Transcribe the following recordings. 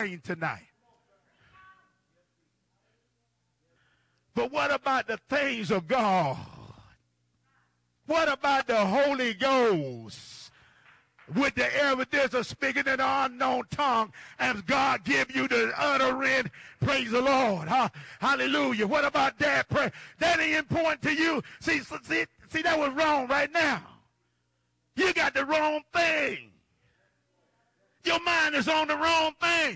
tonight. But what about the things of God? What about the Holy Ghost? With the evidence of speaking in an unknown tongue, as God give you the utterance, praise the Lord. Hallelujah. What about that? That ain't important to you. See, that was wrong right now. You got the wrong thing. Your mind is on the wrong thing.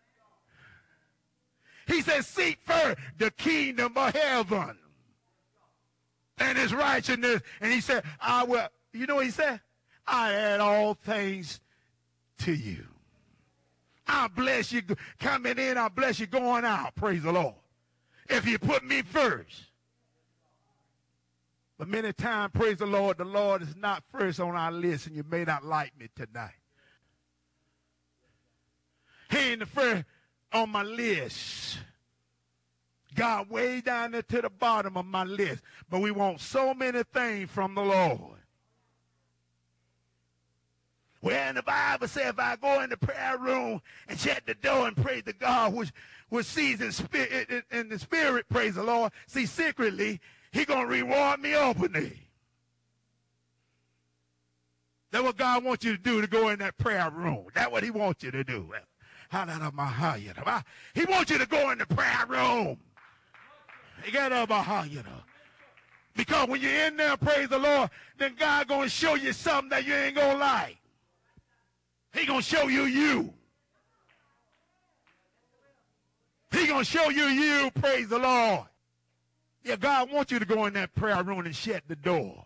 He said, seek first the kingdom of heaven and his righteousness. And he said, I will, you know what he said? I add all things to you. I'll bless you coming in. I'll bless you going out. Praise the Lord. If you put me first. But many times, praise the Lord is not first on our list, and you may not like me tonight. He ain't the first on my list. God way down there to the bottom of my list. But we want so many things from the Lord. Well, the Bible says if I go in the prayer room and shut the door and pray to God, which sees in the spirit, praise the Lord, see secretly, he going to reward me openly. That's what God wants you to do, to go in that prayer room. That's what he wants you to do. He wants you to go in the prayer room. Because when you're in there, praise the Lord, then God going to show you something that you ain't going to like. He going to show you you. He going to show you you, praise the Lord. Yeah, God wants you to go in that prayer room and shut the door.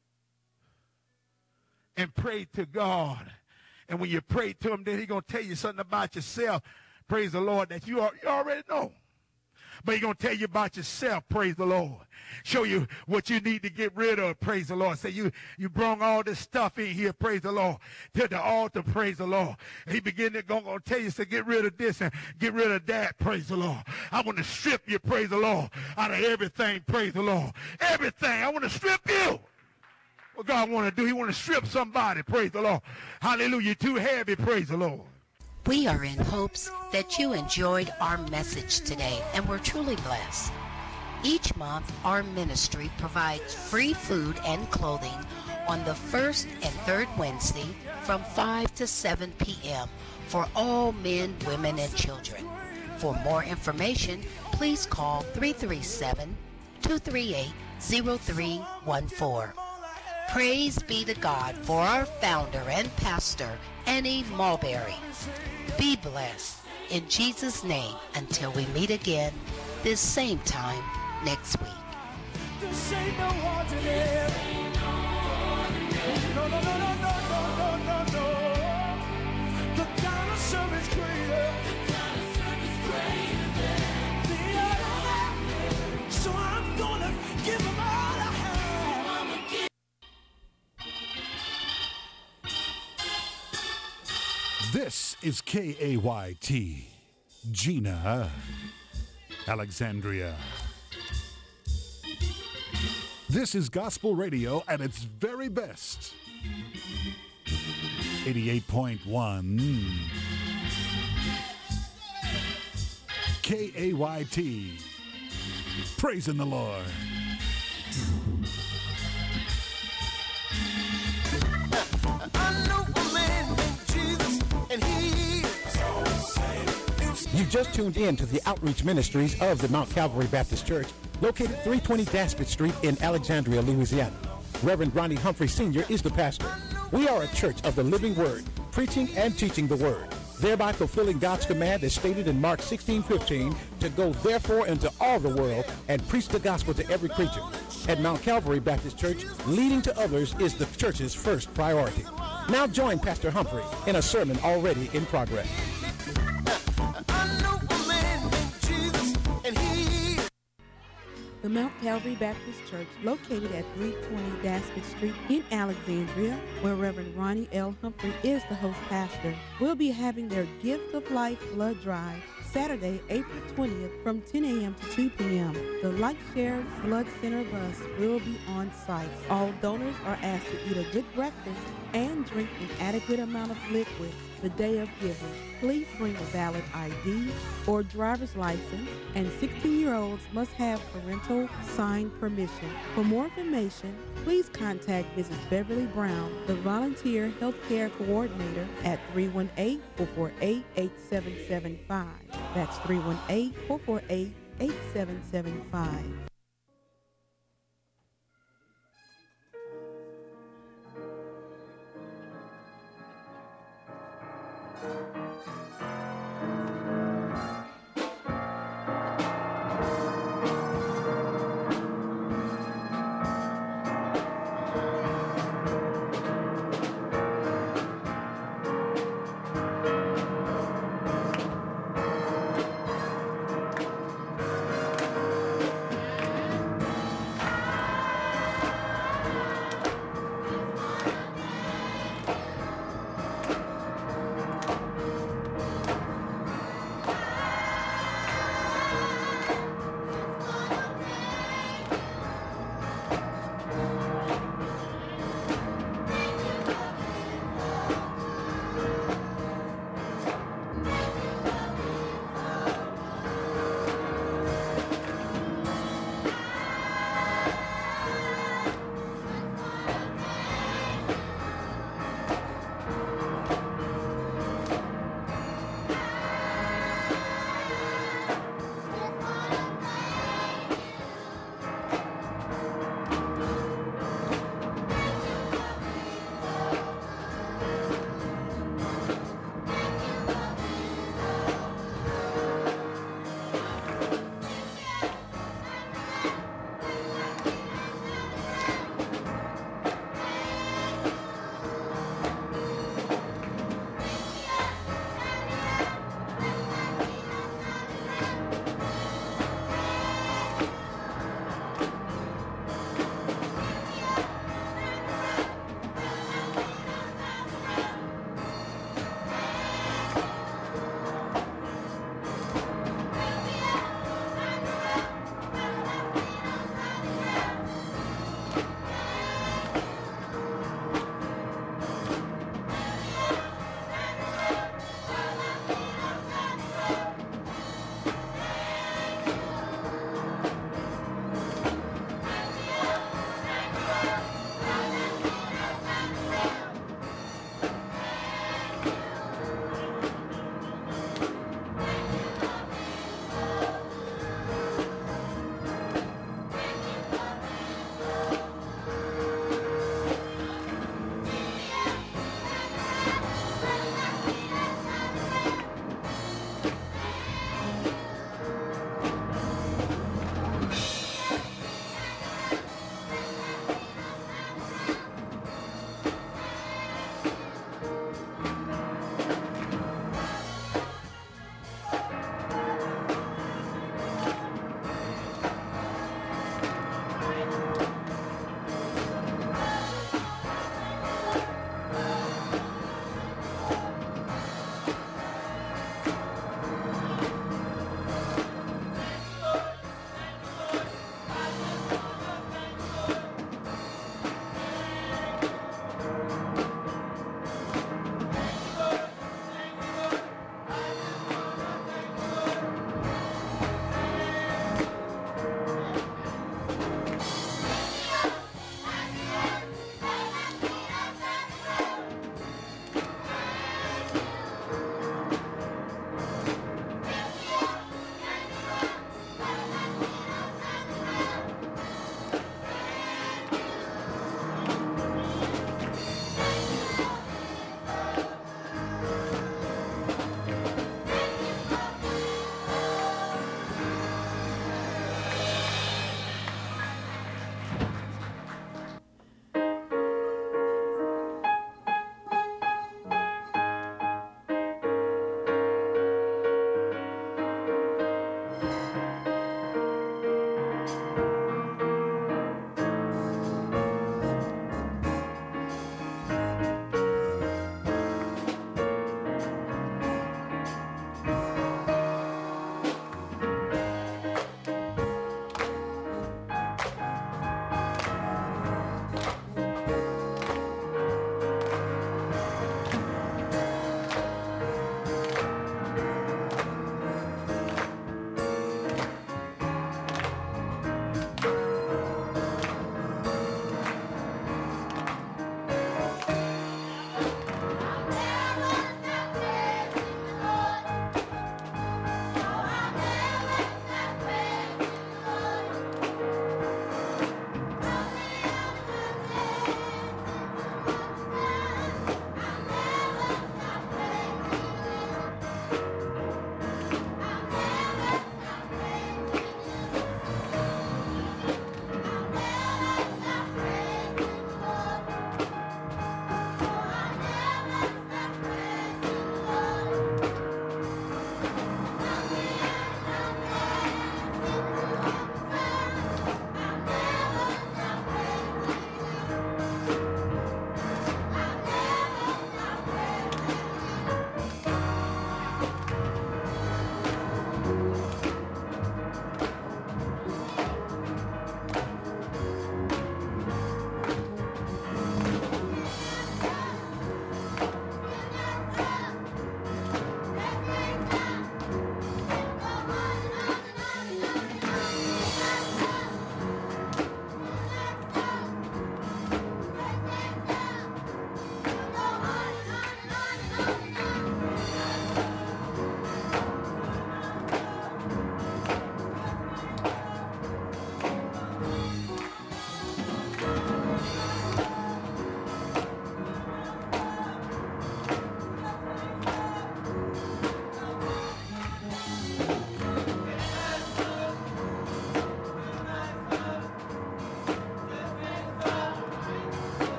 And pray to God. And when you pray to him, then he's going to tell you something about yourself, praise the Lord, that you already know. But he's going to tell you about yourself, praise the Lord. Show you what you need to get rid of, praise the Lord. Say you brought all this stuff in here, praise the Lord, to the altar, praise the Lord. And he begin to go and tell you to get rid of this and get rid of that, praise the Lord. I want to strip you, praise the Lord, out of everything, praise the Lord. Everything, I want to strip you. What God want to do, he want to strip somebody, praise the Lord. Hallelujah, too heavy, praise the Lord. We are in hopes that you enjoyed our message today and were truly blessed. Each month, our ministry provides free food and clothing on the first and third Wednesday from 5 to 7 p.m. for all men, women, and children. For more information, please call 337-238-0314. Praise be to God for our founder and pastor, Annie Mulberry. Be blessed in Jesus' name until we meet again this same time next week. This ain't no ordinary. No, no, no, no, no, no, no, no. The kind of service greater. The kind of service greater than the other. So I'm gonna give them all I have. This is KAYT, Gina, Alexandria. This is gospel radio at its very best. 88.1 KAYT, praising the Lord. I know a man named Jesus, and he is. You just tuned in to the outreach ministries of the Mount Calvary Baptist Church, located 320 Daspit Street in Alexandria, Louisiana. Reverend Ronnie Humphrey Sr. is the pastor. We are a church of the living word, preaching and teaching the word, thereby fulfilling God's command as stated in Mark 16:15 to go therefore into all the world and preach the gospel to every creature. At Mount Calvary Baptist Church, leading to others is the church's first priority. Now join Pastor Humphrey in a sermon already in progress. I know a man named Jesus, and he. The Mount Calvary Baptist Church, located at 320 Daspit Street in Alexandria, where Reverend Ronnie L. Humphrey is the host pastor, will be having their Gift of Life Blood Drive Saturday, April 20th from 10 a.m. to 2 p.m. The Light Share Blood Center bus will be on site. All donors are asked to eat a good breakfast and drink an adequate amount of liquid. the day of giving. Please bring a valid ID or driver's license, and 16-year-olds must have parental signed permission. For more information, please contact Mrs. Beverly Brown, the Volunteer Healthcare Coordinator, at 318-448-8775. That's 318-448-8775.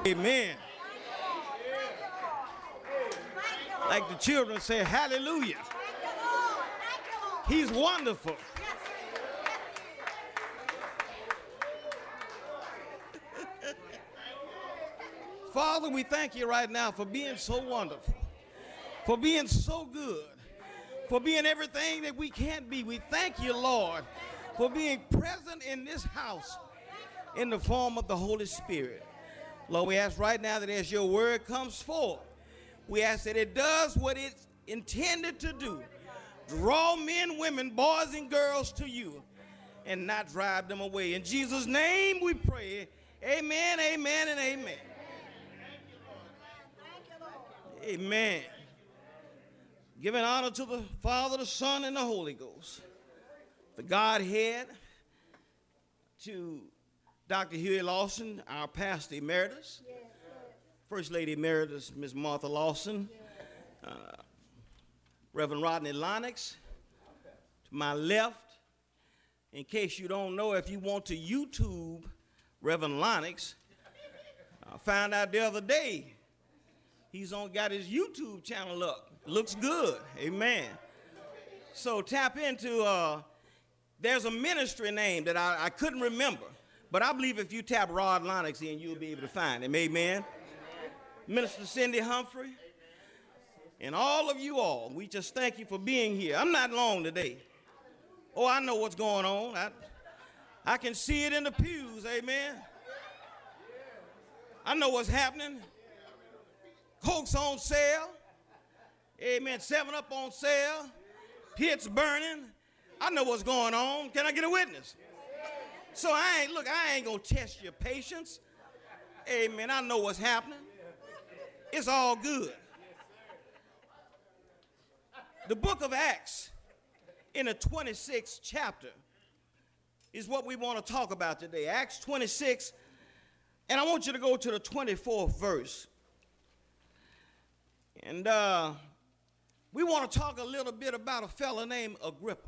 Amen. Like the children say, hallelujah. He's wonderful. Father, we thank you right now for being so wonderful, for being so good, for being everything that we can't be. We thank you, Lord, for being present in this house in the form of the Holy Spirit. Lord, we ask right now that as your word comes forth, we ask that it does what it's intended to do. Draw men, women, boys, and girls to you and not drive them away. In Jesus' name we pray. Amen, amen, and amen. Amen. Giving honor to the Father, the Son, and the Holy Ghost. The Godhead, to Dr. Huey Lawson, our pastor emeritus. First Lady Emeritus, Ms. Martha Lawson. Reverend Rodney Lennox. To my left, in case you don't know, if you want to YouTube Reverend Lennox, I found out the other day he's got his YouTube channel up. Looks good. Amen. So tap into, there's a ministry name that I couldn't remember, but I believe if you tap Rod Lennox in, you'll be able to find him. Amen. Minister Cindy Humphrey, and all of you all, we just thank you for being here. I'm not long today. Oh, I know what's going on. I can see it in the pews. Amen. I know what's happening. Coke's on sale. Amen. 7-Up on sale. Pits burning. I know what's going on. Can I get a witness? So I ain't going to test your patience. Amen. I know what's happening. It's all good. The book of Acts in the 26th chapter is what we want to talk about today. Acts 26, and I want you to go to the 24th verse. And we want to talk a little bit about a fellow named Agrippa.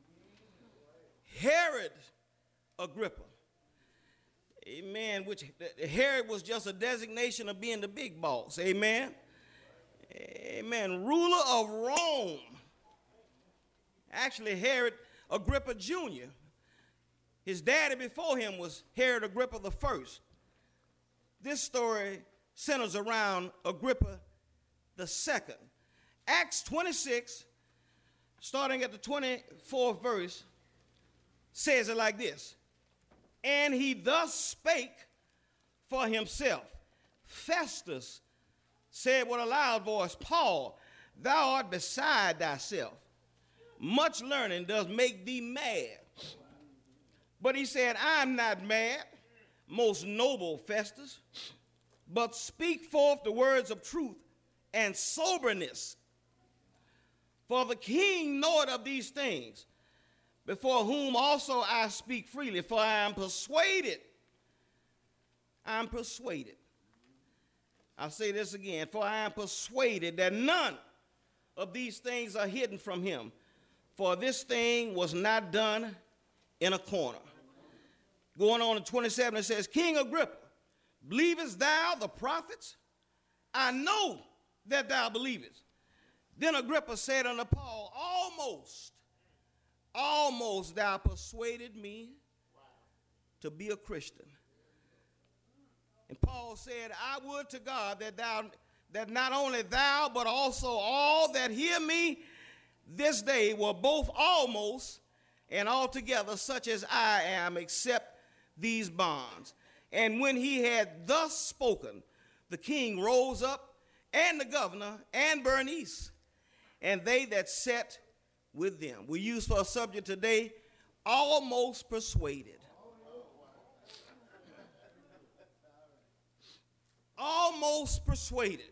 Herod Agrippa. Amen. Which Herod was just a designation of being the big boss. Amen. Amen. Ruler of Rome. Actually, Herod Agrippa Jr. His daddy before him was Herod Agrippa the First. This story centers around Agrippa the Second. Acts 26, starting at the 24th verse, says it like this. And he thus spake for himself. Festus said with a loud voice, Paul, thou art beside thyself. Much learning does make thee mad. But he said, I am not mad, most noble Festus, but speak forth the words of truth and soberness. For the king knoweth of these things, before whom also I speak freely, for I am persuaded. I'm persuaded. I'll say this again, for I am persuaded that none of these things are hidden from him, for this thing was not done in a corner. Going on to 27, it says, King Agrippa, believest thou the prophets? I know that thou believest. Then Agrippa said unto Paul, almost thou persuaded me to be a Christian. And Paul said, I would to God that not only thou, but also all that hear me this day were both almost and altogether such as I am, except these bonds. And when he had thus spoken, the king rose up, and the governor, and Bernice, and they that sat with them. We use for a subject today, almost persuaded. Almost persuaded.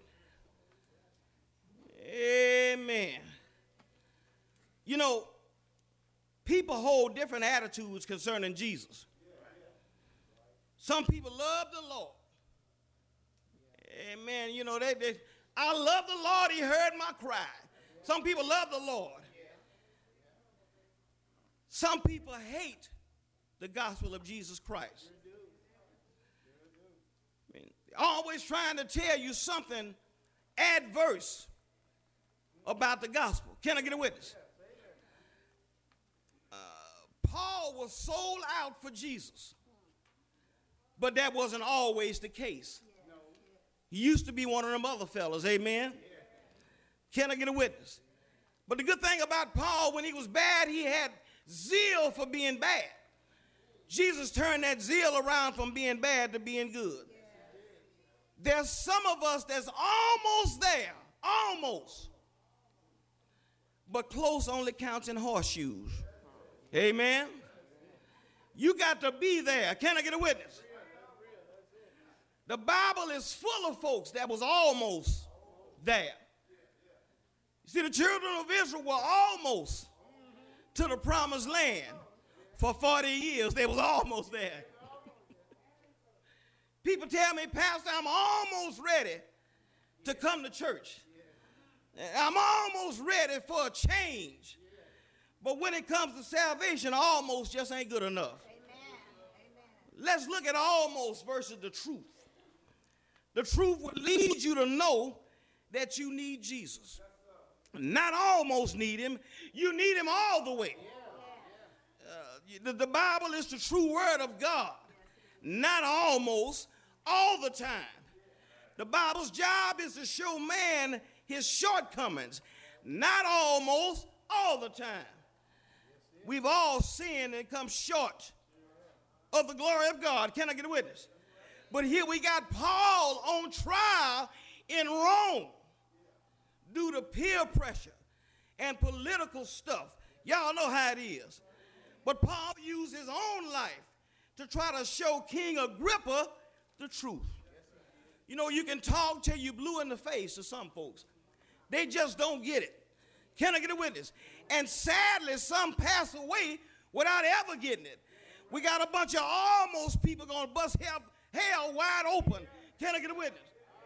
Amen. You know, people hold different attitudes concerning Jesus. Some people love the Lord. Amen. You know, I love the Lord. He heard my cry. Some people love the Lord. Some people hate the gospel of Jesus Christ. I mean, always trying to tell you something adverse about the gospel. Can I get a witness? Paul was sold out for Jesus, but that wasn't always the case. He used to be one of them other fellas, amen? Can I get a witness? But the good thing about Paul, when he was bad, he had zeal for being bad. Jesus turned that zeal around from being bad to being good. There's some of us that's almost there, almost, but close only counts in horseshoes. Amen. You got to be there. Can I get a witness? The Bible is full of folks that was almost there. You see, the children of Israel were almost to the promised land for 40 years. They was almost there. People tell me, Pastor, I'm almost ready to come to church. I'm almost ready for a change. But when it comes to salvation, almost just ain't good enough. Amen. Let's look at almost versus the truth. The truth would lead you to know that you need Jesus. Not almost need him, you need him all the way. The Bible is the true word of God. Not almost, all the time. The Bible's job is to show man his shortcomings. Not almost, all the time. We've all sinned and come short of the glory of God. Can I get a witness? But here we got Paul on trial in Rome due to peer pressure and political stuff. Y'all know how it is. But Paul used his own life to try to show King Agrippa the truth. You know, you can talk till you blue in the face to some folks. They just don't get it. Can I get a witness? And sadly, some pass away without ever getting it. We got a bunch of almost people going to bust hell wide open. Can I get a witness?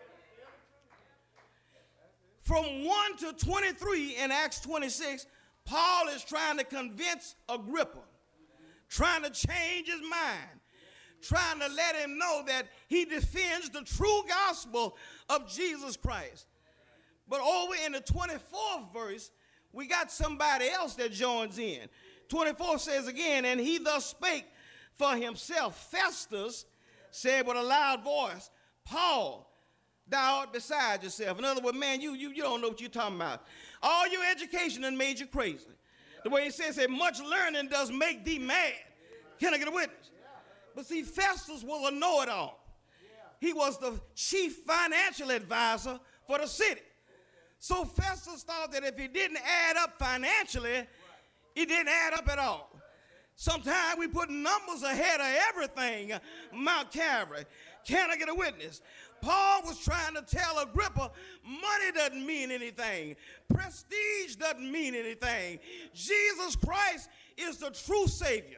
From 1 to 23 in Acts 26, Paul is trying to convince Agrippa, trying to change his mind, trying to let him know that he defends the true gospel of Jesus Christ. But over in the 24th verse, we got somebody else that joins in. 24 says again, and he thus spake for himself. Festus said with a loud voice, Paul, thou art beside yourself. In other words, man, you don't know what you're talking about. All your education done made you crazy. The way he says that much learning does make thee mad. Can I get a witness? But see, Festus was a know-it-all. He was the chief financial advisor for the city. So Festus thought that if he didn't add up financially, it didn't add up at all. Sometimes we put numbers ahead of everything, Mount Calvary. Can I get a witness? Paul was trying to tell Agrippa, money doesn't mean anything. Prestige doesn't mean anything. Jesus Christ is the true Savior.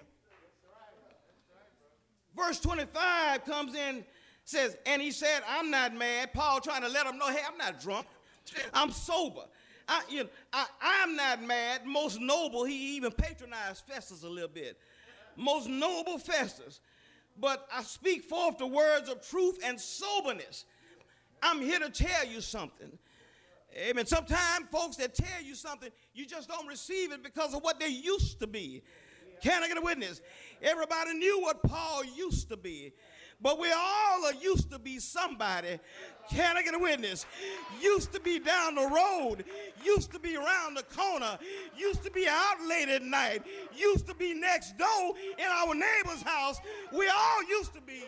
Verse 25 comes in, says, and he said, I'm not mad. Paul trying to let him know, hey, I'm not drunk. I'm sober. I'm not mad. Most noble, he even patronized Festus a little bit. Most noble Festus. But I speak forth the words of truth and soberness. I'm here to tell you something. Amen. Sometimes folks that tell you something, you just don't receive it because of what they used to be. Can I get a witness? Everybody knew what Paul used to be. But we all are used to be somebody. Can I get a witness? Used to be down the road. Used to be around the corner. Used to be out late at night. Used to be next door in our neighbor's house. We all used to be.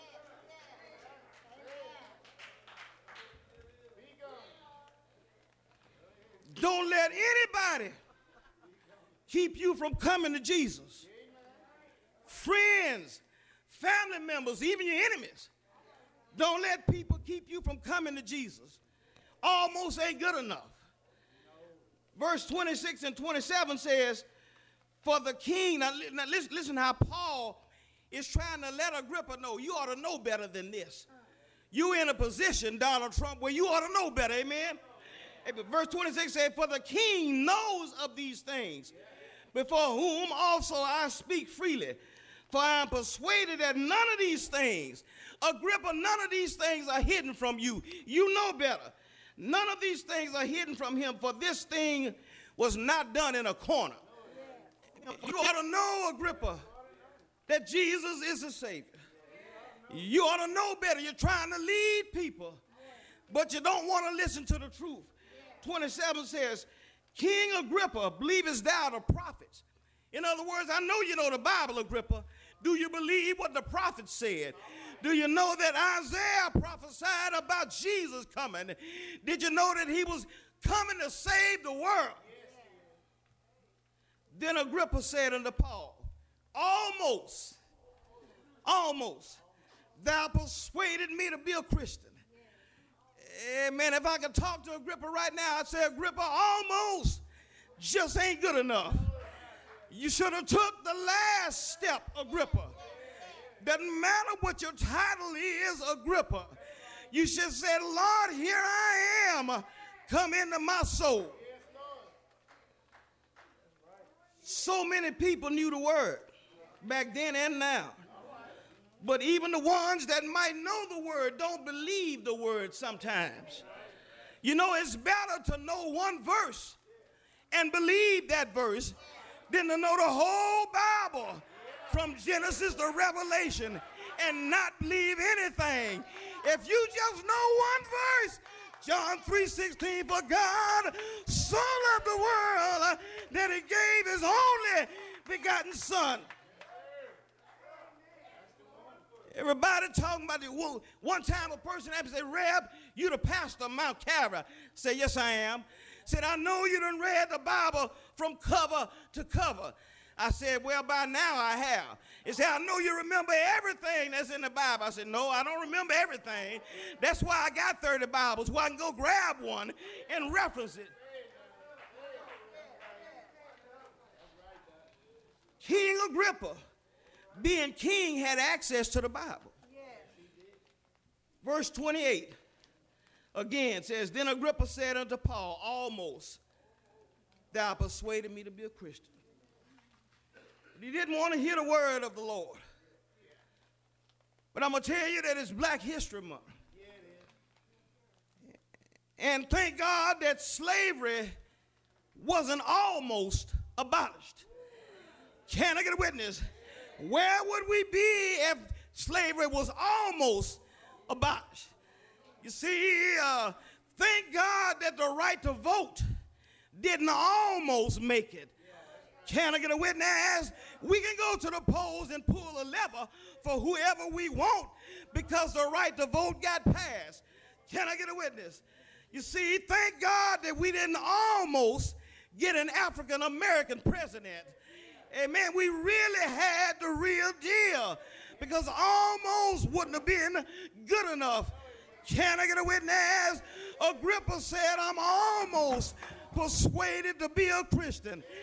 Don't let anybody keep you from coming to Jesus. Friends, family members, even your enemies. Don't let people keep you from coming to Jesus. Almost ain't good enough. Verse 26 and 27 says, for the king, now listen how Paul is trying to let Agrippa know, you ought to know better than this. You in a position, Donald Trump, where you ought to know better, amen? Verse 26 says, for the king knows of these things, before whom also I speak freely. For I am persuaded that none of these things, Agrippa, none of these things are hidden from you. You know better. None of these things are hidden from him, for this thing was not done in a corner. You ought to know, Agrippa, that Jesus is the Savior. You ought to know better. You're trying to lead people, but you don't want to listen to the truth. 27 says, King Agrippa, believest thou the prophets? In other words, I know you know the Bible, Agrippa. Do you believe what the prophets said? Do you know that Isaiah prophesied about Jesus coming? Did you know that he was coming to save the world? Then Agrippa said unto Paul, almost, thou persuaded me to be a Christian. Amen. If I could talk to Agrippa right now, I'd say, Agrippa, almost just ain't good enough. You should have took the last step, Agrippa. Doesn't matter what your title is, Agrippa. You should say, Lord, here I am. Come into my soul. So many people knew the word back then and now. But even the ones that might know the word don't believe the word sometimes. You know, it's better to know one verse and believe that verse than to know the whole Bible from Genesis to Revelation and not believe anything. If you just know one verse, John 3:16, for God so loved the world that he gave his only begotten son. Everybody talking about it. One time a person asked me, say, Reb, you the pastor of Mount Calvary. I said, yes, I am. Said, I know you done read the Bible from cover to cover. I said, well, by now I have. He said, I know you remember everything that's in the Bible. I said, no, I don't remember everything. That's why I got 30 Bibles, where I can go grab one and reference it. King Agrippa, being king, had access to the Bible. Verse 28 again says, then Agrippa said unto Paul, almost thou persuaded me to be a Christian. But he didn't want to hear the word of the Lord. But I'm going to tell you that it's Black History Month. And thank God that slavery wasn't almost abolished. Can I get a witness? Where would we be if slavery was almost abolished? You see, thank God that the right to vote didn't almost make it. Can I get a witness? We can go to the polls and pull a lever for whoever we want because the right to vote got passed. Can I get a witness? You see, thank God that we didn't almost get an African American president. Amen. We really had the real deal because almost wouldn't have been good enough. Can I get a witness? Agrippa said, I'm almost persuaded to be a Christian.